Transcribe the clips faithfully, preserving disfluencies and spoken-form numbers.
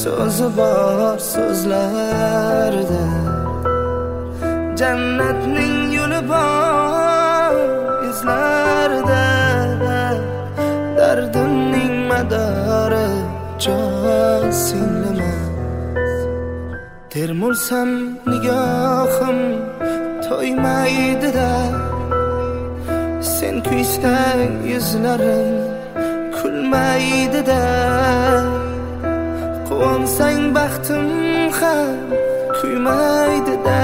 so'zi bor so'zlarda, jannatning yo'li bor izlarda, dardimning madori jon singlima. Termulsam nigohim to'ymaydi-da, sen kuysang yuzlarim kulmaydi-da. Quvansang baxtim ham kuymaydi-da,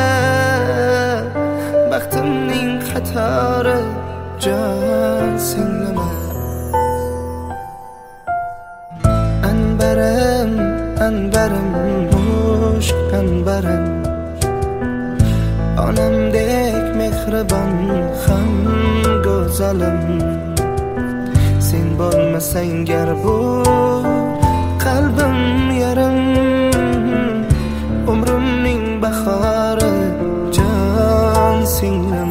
baxtimning qatori jon singlima. Anbarim, anbarim, mushk anbarim, onamdek mehribon ham go'zalim. Sen bo'lmasang gar bu qalbim yarim, umrimning bahori jon singlim.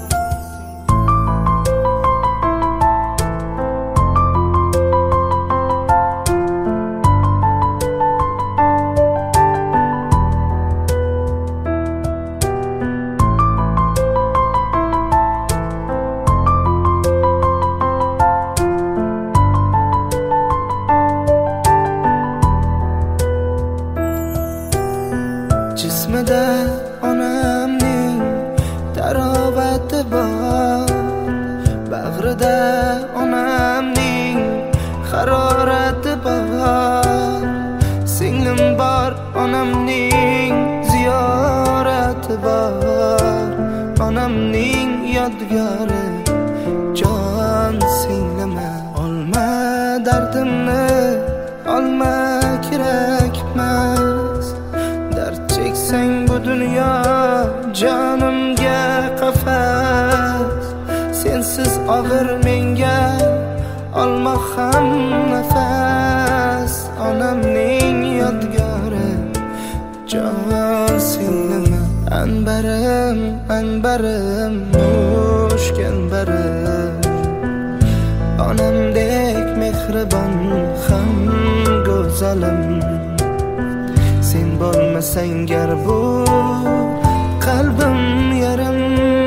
Jismida onamning tarovati bor, bag'rida onamning harorati bor. Singlim bor, onamning ziyorati bor, onamning yodgori jon singlima. Olma dardimni, olma kerakmas, cheksang bu dunyo jonimga qafas. Sensiz og'ir menga olmoq ham nafas, onamning yodgori jon singlima. Anbarim, anbarim, mushk anbarim, onamdek mehribon ham go'zalim. Sen bo'lmasang gar bu qalbim yarim,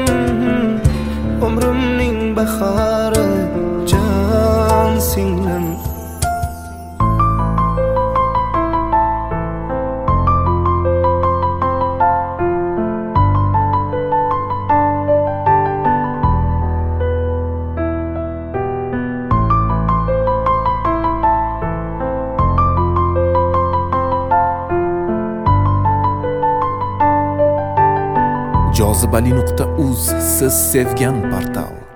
umrimning bahori jon singlim. jozibali nuqta uz siz sevgan portal.